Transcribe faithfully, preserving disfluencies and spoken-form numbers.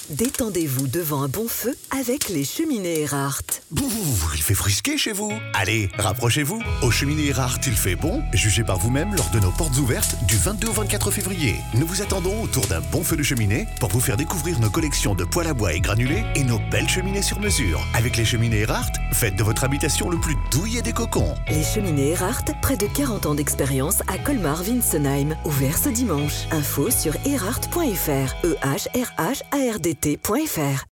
Détendez-vous devant un bon feu avec les cheminées Erhardt. Bouh, il fait frisquer chez vous. Allez, rapprochez-vous. Aux cheminées Erhardt, il fait bon. Jugez par vous-même lors de nos portes ouvertes du vingt-deux au vingt-quatre février. Nous vous attendons autour d'un bon feu de cheminée pour vous faire découvrir nos collections de poêles à bois et granulés et nos belles cheminées sur mesure. Avec les cheminées Erhardt, faites de votre habitation le plus douillet des cocons. Les cheminées Erhardt, près de quarante ans d'expérience à Colmar-Winsenheim. Ouvert ce dimanche. Info sur erhardt point f r. E H R H A R D T point f r.